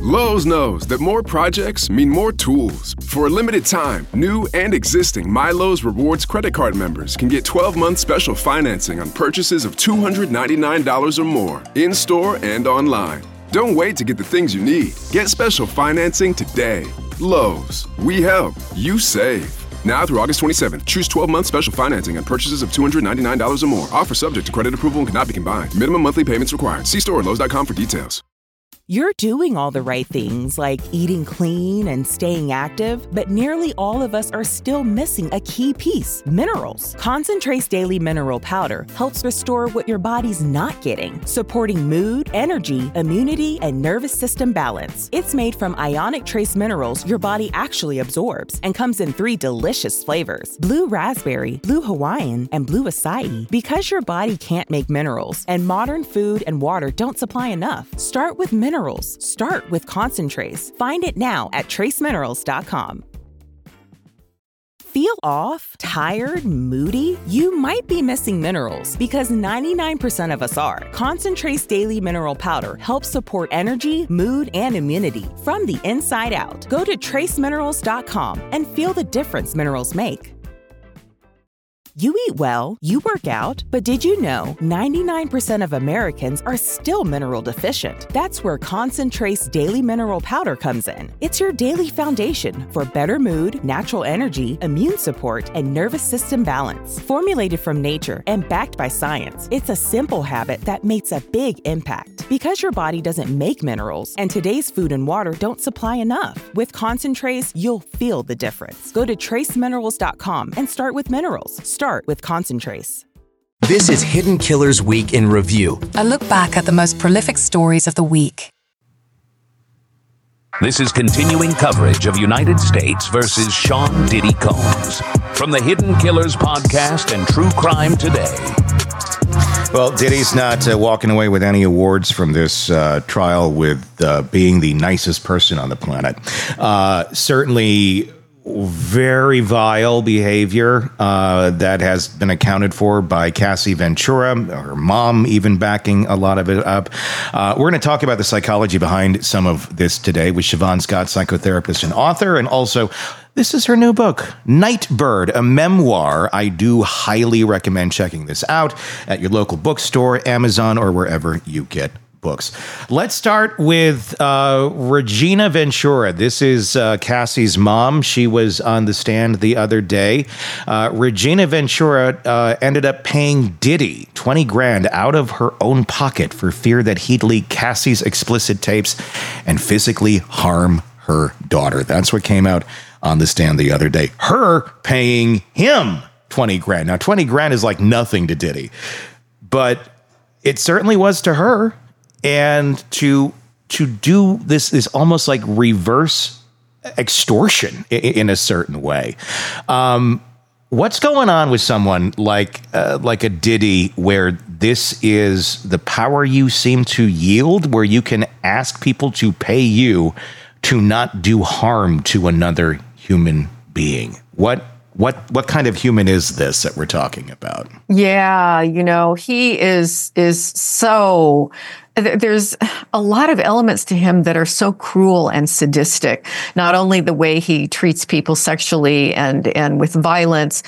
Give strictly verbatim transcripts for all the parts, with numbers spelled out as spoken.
Lowe's knows that more projects mean more tools. For a limited time, new and existing MyLowe's Rewards credit card members can get twelve-month special financing on purchases of two hundred ninety-nine dollars or more, in-store and online. Don't wait to get the things you need. Get special financing today. Lowe's. We help. You save. Now through August twenty-seventh, choose twelve-month special financing on purchases of two hundred ninety-nine dollars or more. Offer subject to credit approval and cannot be combined. Minimum monthly payments required. See store at lowes dot com for details. You're doing all the right things like eating clean and staying active, but nearly all of us are still missing a key piece, minerals. Concentrace Daily Mineral Powder helps restore what your body's not getting, supporting mood, energy, immunity, and nervous system balance. It's made from ionic trace minerals your body actually absorbs and comes in three delicious flavors, blue raspberry, blue Hawaiian, and blue acai. Because your body can't make minerals and modern food and water don't supply enough, start with minerals. Start with Concentrace. Find it now at trace minerals dot com. Feel off, tired, moody? You might be missing minerals because ninety-nine percent of us are. Concentrace Daily Mineral Powder helps support energy, mood, and immunity from the inside out. Go to trace minerals dot com and feel the difference minerals make. You eat well, you work out, but did you know ninety-nine percent of Americans are still mineral deficient? That's where Concentrace Daily Mineral Powder comes in. It's your daily foundation for better mood, natural energy, immune support, and nervous system balance. Formulated from nature and backed by science, it's a simple habit that makes a big impact. Because your body doesn't make minerals, and today's food and water don't supply enough. With Concentrace, you'll feel the difference. Go to trace minerals dot com and start with minerals. Start with Concentrace. This is Hidden Killers Week in Review. A look back at the most prolific stories of the week. This is continuing coverage of United States versus Sean Diddy Combs from the Hidden Killers podcast and True Crime Today. Well, Diddy's not uh, walking away with any awards from this uh, trial with uh, being the nicest person on the planet. Uh, certainly very vile behavior uh, that has been accounted for by Cassie Ventura, her mom even backing a lot of it up. Uh, we're going to talk about the psychology behind some of this today with Siobhan Scott, psychotherapist and author, and also this is her new book, Nightbird, a memoir. I do highly recommend checking this out at your local bookstore, Amazon, or wherever you get books. Let's start with uh, Regina Ventura. This is uh, Cassie's mom. She was on the stand the other day. Uh, Regina Ventura uh, ended up paying Diddy twenty grand out of her own pocket for fear that he'd leak Cassie's explicit tapes and physically harm her daughter. That's what came out on the stand the other day. Her paying him twenty grand. Now, twenty grand is like nothing to Diddy, but it certainly was to her. And to to do this is almost like reverse extortion in, in a certain way. Um, what's going on with someone like uh, like a Diddy, where this is the power you seem to yield, where you can ask people to pay you to not do harm to another human being? What What what kind of human is this that we're talking about? Yeah, you know, he is is so. There's a lot of elements to him that are so cruel and sadistic. Not only the way he treats people sexually and and with violence,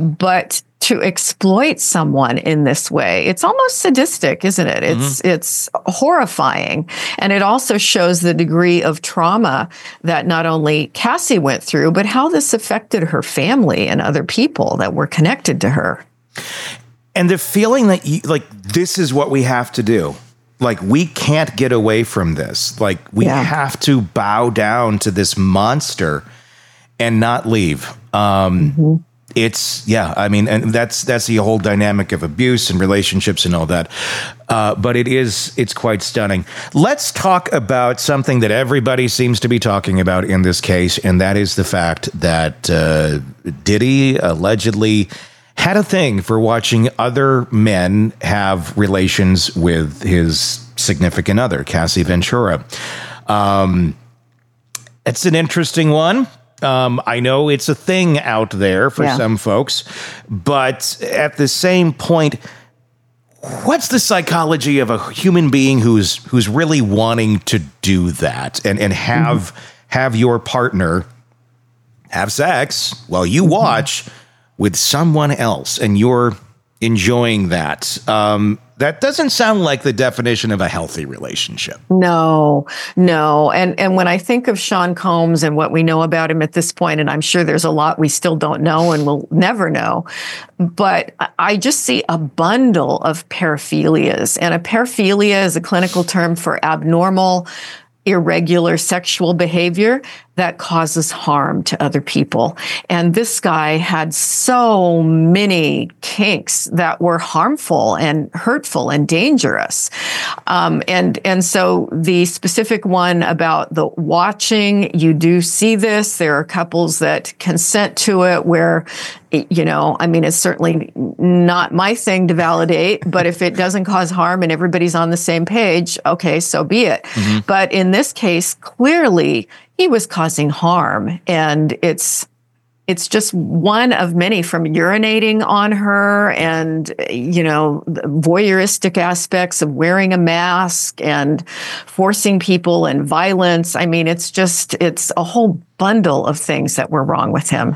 but to exploit someone in this way. It's almost sadistic, isn't it? It's mm-hmm. it's horrifying. And it also shows the degree of trauma that not only Cassie went through, but how this affected her family and other people that were connected to her. And the feeling that, you, like, this is what we have to do. Like, we can't get away from this. Like, we yeah. have to bow down to this monster and not leave. Um, mm-hmm. It's, yeah, I mean, and that's that's the whole dynamic of abuse and relationships and all that. Uh, but it is, it's quite stunning. Let's talk about something that everybody seems to be talking about in this case, and that is the fact that uh, Diddy allegedly had a thing for watching other men have relations with his significant other, Cassie Ventura. Um, it's an interesting one. Um, I know it's a thing out there for yeah. some folks, but at the same point, what's the psychology of a human being who's who's really wanting to do that and and have mm-hmm. have your partner have sex while you mm-hmm. watch with someone else and you're enjoying that? Um, that doesn't sound like the definition of a healthy relationship. No, no. And and when I think of Sean Combs and what we know about him at this point, and I'm sure there's a lot we still don't know and will never know, but I just see a bundle of paraphilias. And a paraphilia is a clinical term for abnormal, irregular sexual behavior that causes harm to other people. And this guy had so many kinks that were harmful and hurtful and dangerous. Um, and, and so the specific one about the watching, you do see this. There are couples that consent to it where, you know, I mean, it's certainly not my thing to validate, but if it doesn't cause harm and everybody's on the same page, okay, so be it. Mm-hmm. But in this case, clearly, he was causing harm, and it's it's just one of many, from urinating on her and, you know, the voyeuristic aspects of wearing a mask and forcing people and violence. I mean, it's just, it's a whole bundle of things that were wrong with him.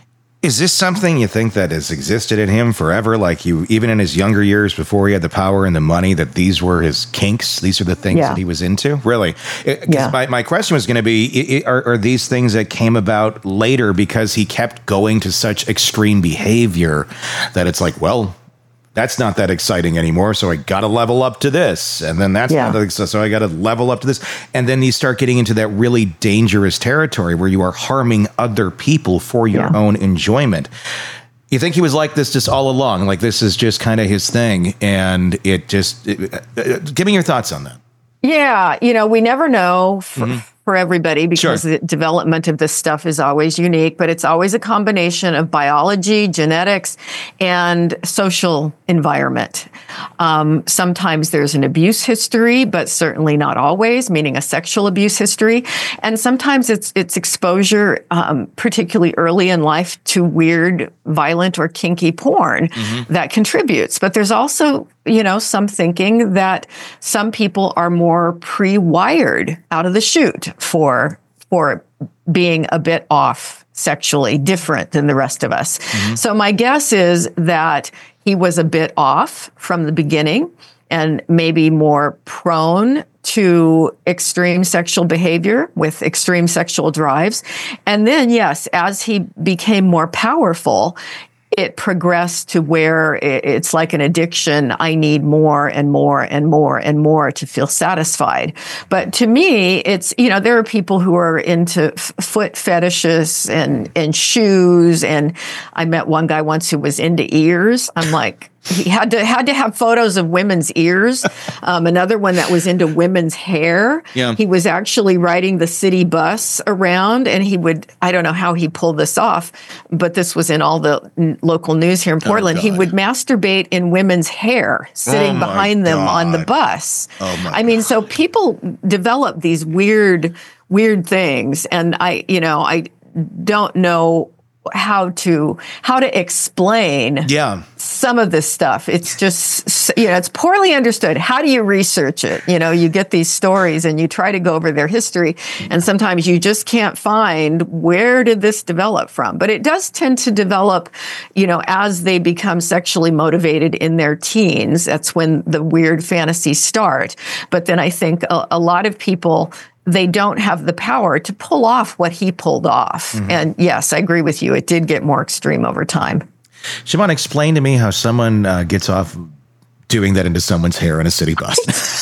Is this something you think that has existed in him forever? Like you, even in his younger years before he had the power and the money, that these were his kinks? These are the things yeah. that he was into? Really? Because yeah. my, my question was going to be, are, are these things that came about later because he kept going to such extreme behavior that it's like, well, that's not that exciting anymore, so I got to level up to this. And then that's yeah. not that exciting, so I got to level up to this. And then you start getting into that really dangerous territory where you are harming other people for your yeah. own enjoyment. You think he was like this just all along? Like this is just kind of his thing, and it just... It, uh, give me your thoughts on that. Yeah, you know, we never know for, mm-hmm. for everybody because sure. the development of this stuff is always unique, but it's always a combination of biology, genetics, and social environment. Um, sometimes there's an abuse history, but certainly not always, meaning a sexual abuse history. And sometimes it's it's exposure, um, particularly early in life, to weird, violent, or kinky porn mm-hmm. that contributes. But there's also, you know, some thinking that some people are more pre-wired out of the chute for for being a bit off sexually, different than the rest of us. Mm-hmm. So my guess is that he was a bit off from the beginning and maybe more prone to extreme sexual behavior with extreme sexual drives. And then, yes, as he became more powerful, it progressed to where it's like an addiction. I need more and more and more and more to feel satisfied. But to me, it's, you know, there are people who are into f- foot fetishes and, and shoes. And I met one guy once who was into ears. I'm like, he had to had to have photos of women's ears. Um, another one that was into women's hair. Yeah. He was actually riding the city bus around, and he would, I don't know how he pulled this off, but this was in all the n- local news here in Portland. Oh, he would masturbate in women's hair, sitting oh behind them God. on the bus. Oh my I mean, God. so people develop these weird, weird things, and I, you know, I don't know how to how to explain yeah. some of this stuff. It's just, you know, it's poorly understood. How do you research it? You know, you get these stories and you try to go over their history, and sometimes you just can't find where did this develop from. But it does tend to develop, you know, as they become sexually motivated in their teens. That's when the weird fantasies start. But then I think a, a lot of people, they don't have the power to pull off what he pulled off. Mm-hmm. And yes, I agree with you. It did get more extreme over time. Siobhan, explain to me how someone uh, gets off doing that into someone's hair in a city bus.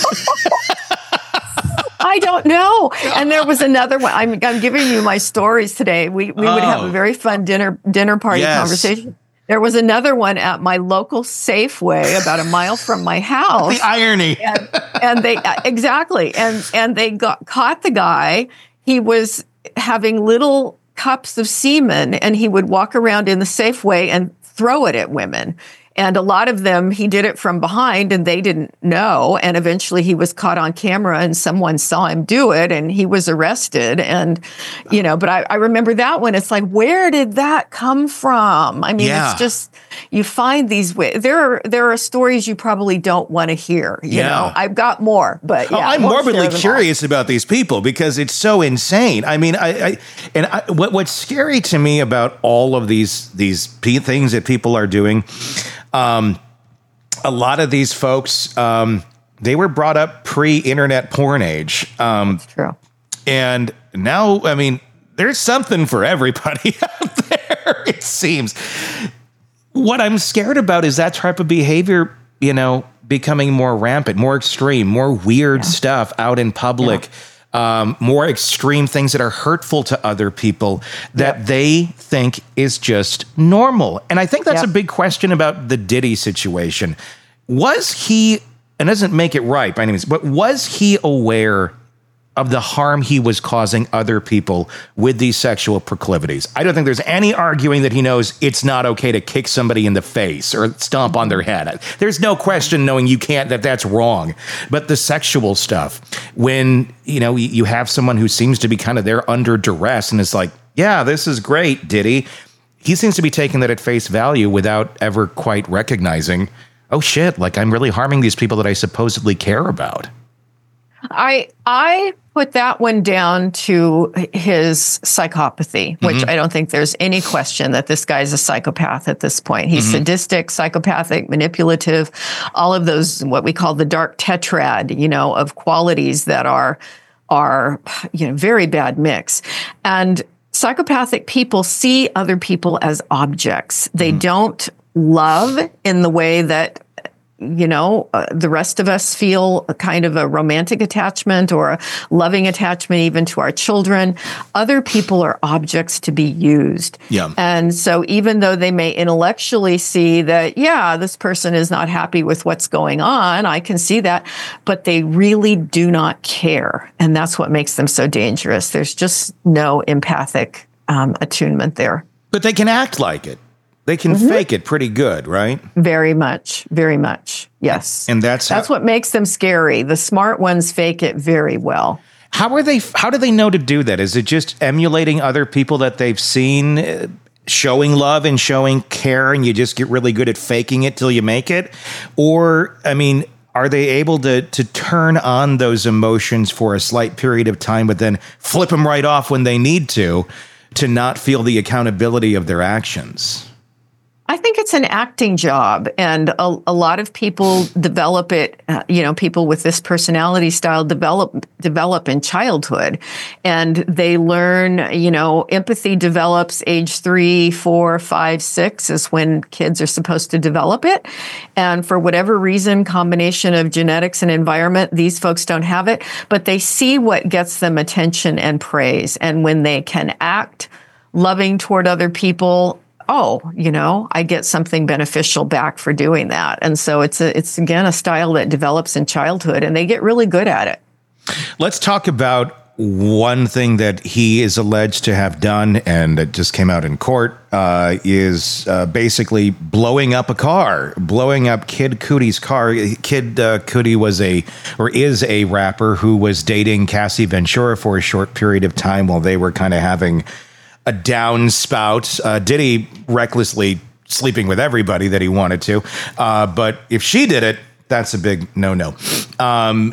I don't know. And there was another one. I'm, I'm giving you my stories today. We we oh. would have a very fun dinner dinner party yes. conversation. There was another one at my local Safeway about a mile from my house. The irony. And, and they, exactly. And, and they got caught the guy. He was having little cups of semen, and he would walk around in the Safeway and throw it at women. And a lot of them, he did it from behind and they didn't know. And eventually he was caught on camera and someone saw him do it and he was arrested. And, you know, but I, I remember that one. It's like, where did that come from? I mean, Yeah. it's just, you find these ways. There are, there are stories you probably don't want to hear. You Yeah. know, I've got more, but yeah, Oh, I'm won't morbidly share them all. curious about these people because it's so insane. I mean, I, I and I, what, what's scary to me about all of these these p- things that people are doing, um, a lot of these folks, um, they were brought up pre-internet porn age, um, It's true. and now, I mean, there's something for everybody out there. It seems. What I'm scared about is that type of behavior, you know, becoming more rampant, more extreme, more weird Yeah. stuff out in public, um, more extreme things that are hurtful to other people that Yep. they think is just normal. And I think that's Yep. a big question about the Diddy situation. Was he, and doesn't make it right by any means, but was he aware of the harm he was causing other people with these sexual proclivities? I don't think there's any arguing that he knows it's not okay to kick somebody in the face or stomp on their head. There's no question knowing you can't, that that's wrong. But the sexual stuff, when, you know, you have someone who seems to be kind of there under duress and it's like, yeah, this is great, Diddy. He seems to be taking that at face value without ever quite recognizing, oh shit, like I'm really harming these people that I supposedly care about. I I put that one down to his psychopathy, which Mm-hmm. I don't think there's any question that this guy's a psychopath at this point. He's Mm-hmm. sadistic, psychopathic, manipulative, all of those, what we call the dark tetrad, you know, of qualities that are, are, you know, very bad mix. And psychopathic people see other people as objects. They Mm-hmm. don't love in the way that you know, uh, the rest of us feel a kind of a romantic attachment or a loving attachment even to our children. Other people are objects to be used. Yeah. And so even though they may intellectually see that, yeah, this person is not happy with what's going on, I can see that, but they really do not care. And that's what makes them so dangerous. There's just no empathic um, attunement there. But they can act like it. They can Mm-hmm. fake it pretty good, right? Very much, very much. Yes. And that's That's how, what makes them scary. The smart ones fake it very well. how are they? How do they know to do that? Is it just emulating other people that they've seen, uh, showing love and showing care, and you just get really good at faking it till you make it? Or, I mean, are they able to to turn on those emotions for a slight period of time, but then flip them right off when they need to, to not feel the accountability of their actions? I think it's an acting job, and a, a lot of people develop it. Uh, you know, people with this personality style develop develop in childhood, and they learn. You know, empathy develops age three, four, five, six is when kids are supposed to develop it. And for whatever reason, combination of genetics and environment, these folks don't have it, but they see what gets them attention and praise, and when they can act loving toward other people, oh, you know, I get something beneficial back for doing that. And so it's a, it's again a style that develops in childhood, and they get really good at it. Let's talk about one thing that he is alleged to have done, and it just came out in court, uh, is uh, basically blowing up a car, blowing up Kid Cudi's car. Kid uh, Cudi was a, or is a rapper who was dating Cassie Ventura for a short period of time while they were kind of having a downspout. Uh, Diddy recklessly sleeping with everybody that he wanted to. Uh, but if she did it, that's a big no-no. Um,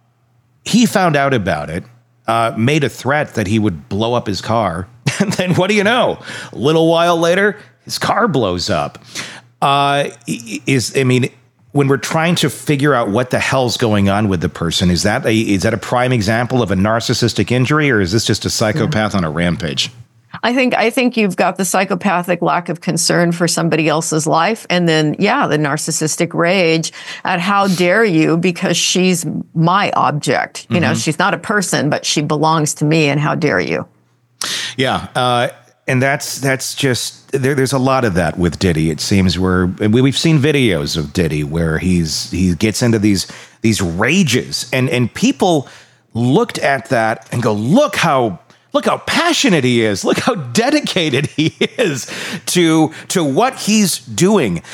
he found out about it, uh, made a threat that he would blow up his car. And then what do you know? A little while later, his car blows up. Uh, is, I mean, when we're trying to figure out what the hell's going on with the person, is that a, is that a prime example of a narcissistic injury, or is this just a psychopath on a rampage? I think I think you've got the psychopathic lack of concern for somebody else's life, and then yeah, the narcissistic rage at how dare you, because she's my object. You mm-hmm. know, she's not a person, but she belongs to me, and how dare you? Yeah, uh, and that's that's just there, there's a lot of that with Diddy. It seems where we, we've seen videos of Diddy where he's he gets into these these rages, and and people looked at that and go, look how. Look how passionate he is. Look how dedicated he is to, to what he's doing.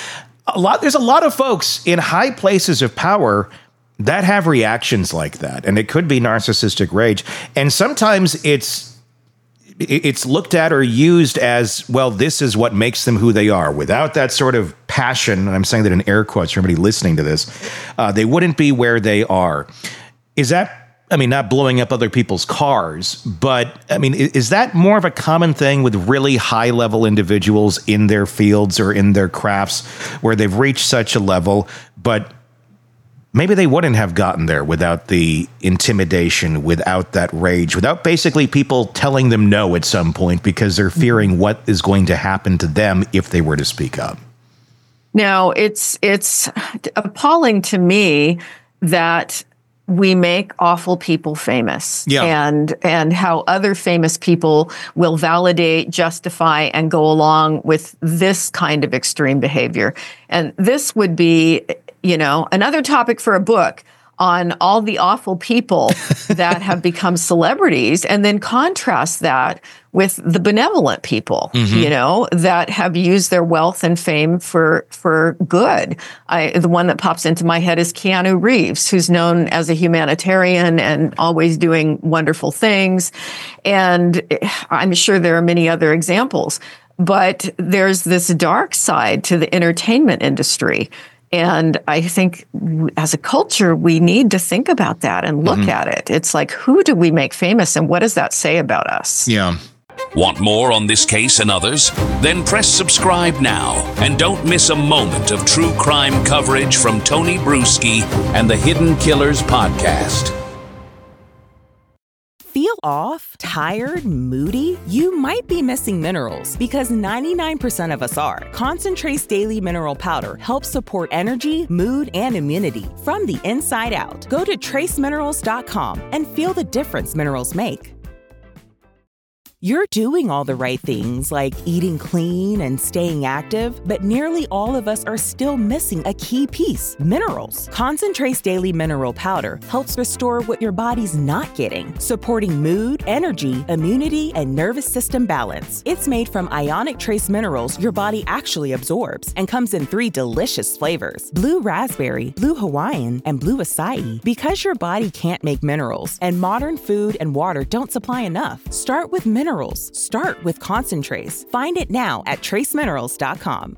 a lot, there's a lot of folks in high places of power that have reactions like that. And it could be narcissistic rage. And sometimes it's it's looked at or used as, well, this is what makes them who they are. Without that sort of passion, and I'm saying that in air quotes for everybody listening to this, uh, they wouldn't be where they are. Is that, I mean, not blowing up other people's cars, but I mean, is that more of a common thing with really high level individuals in their fields or in their crafts where they've reached such a level, but maybe they wouldn't have gotten there without the intimidation, without that rage, without basically people telling them no at some point because they're fearing what is going to happen to them if they were to speak up? Now, it's it's appalling to me that we make awful people famous, yeah. and and how other famous people will validate, justify, and go along with this kind of extreme behavior. And this would be, you know, another topic for a book on all the awful people that have become celebrities, and then contrast that with the benevolent people, mm-hmm. you know, that have used their wealth and fame for for good. I, the one that pops into my head is Keanu Reeves, who's known as a humanitarian and always doing wonderful things. And I'm sure there are many other examples, but there's this dark side to the entertainment industry. And I think as a culture, we need to think about that and look mm-hmm. at it. It's like, who do we make famous and what does that say about us? Yeah. Want more on this case and others? Then press subscribe now and don't miss a moment of true crime coverage from Tony Bruschi and the Hidden Killers podcast. Feel off, tired, moody? You might be missing minerals because ninety-nine percent of us are. Concentrate's Daily Mineral Powder helps support energy, mood, and immunity from the inside out. Go to trace minerals dot com and feel the difference minerals make. You're doing all the right things like eating clean and staying active, but nearly all of us are still missing a key piece, minerals. Concentrate's Daily Mineral Powder helps restore what your body's not getting, supporting mood, energy, immunity, and nervous system balance. It's made from ionic trace minerals your body actually absorbs and comes in three delicious flavors: blue raspberry, blue Hawaiian, and blue acai. Because your body can't make minerals and modern food and water don't supply enough, start with minerals. Start with Concentrates. Find it now at trace minerals dot com.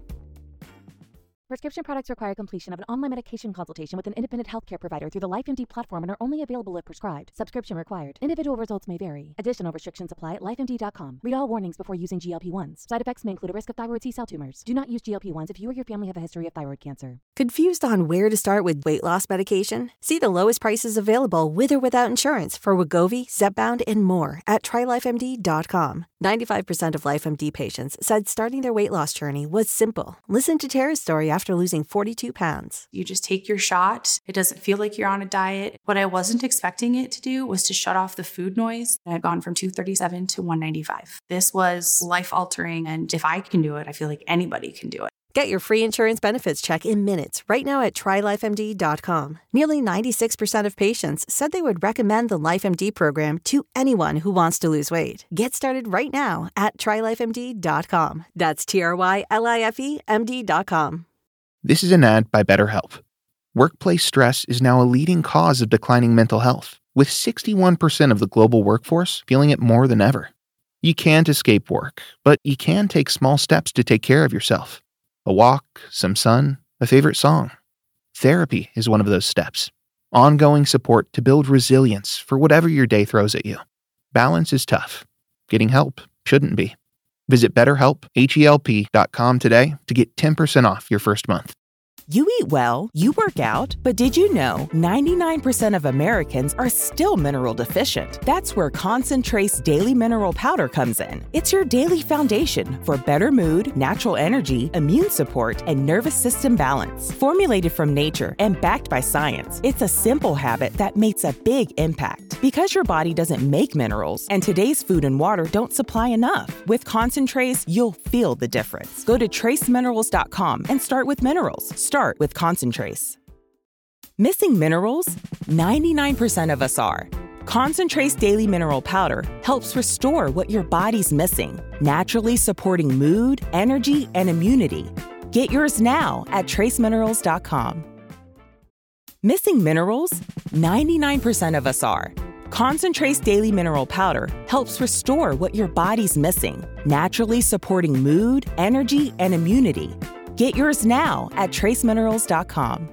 Prescription products require completion of an online medication consultation with an independent healthcare provider through the LifeMD platform and are only available if prescribed. Subscription required. Individual results may vary. Additional restrictions apply at life M D dot com. Read all warnings before using G L P ones. Side effects may include a risk of thyroid C-cell tumors. Do not use G L P ones if you or your family have a history of thyroid cancer. Confused on where to start with weight loss medication? See the lowest prices available with or without insurance for Wegovy, Zepbound, and more at try life M D dot com. ninety-five percent of LifeMD patients said starting their weight loss journey was simple. Listen to Tara's story after losing forty-two pounds. You just take your shot. It doesn't feel like you're on a diet. What I wasn't expecting it to do was to shut off the food noise. I had gone from two thirty-seven to one ninety-five. This was life-altering, and if I can do it, I feel like anybody can do it. Get your free insurance benefits check in minutes right now at try life M D dot com. Nearly ninety-six percent of patients said they would recommend the LifeMD program to anyone who wants to lose weight. Get started right now at try life M D dot com. That's T R Y L I F E M D dot com. This is an ad by BetterHelp. Workplace stress is now a leading cause of declining mental health, with sixty-one percent of the global workforce feeling it more than ever. You can't escape work, but you can take small steps to take care of yourself. A walk, some sun, a favorite song. Therapy is one of those steps. Ongoing support to build resilience for whatever your day throws at you. Balance is tough. Getting help shouldn't be. Visit BetterHelp, H E L P dot com today to get ten percent off your first month. You eat well, you work out, but did you know ninety-nine percent of Americans are still mineral deficient? That's where Concentrate's Daily Mineral Powder comes in. It's your daily foundation for better mood, natural energy, immune support, and nervous system balance. Formulated from nature and backed by science, it's a simple habit that makes a big impact. Because your body doesn't make minerals, and today's food and water don't supply enough. With Concentrates, you'll feel the difference. Go to trace minerals dot com and start with minerals. Start with Concentrates. Missing minerals? ninety-nine percent of us are. Concentrate's Daily Mineral Powder helps restore what your body's missing, naturally supporting mood, energy, and immunity Get yours now at trace minerals dot com. Missing minerals? ninety-nine percent of us are. Concentrate's Daily Mineral Powder helps restore what your body's missing, naturally supporting mood, energy, and immunity. Get yours now at trace minerals dot com.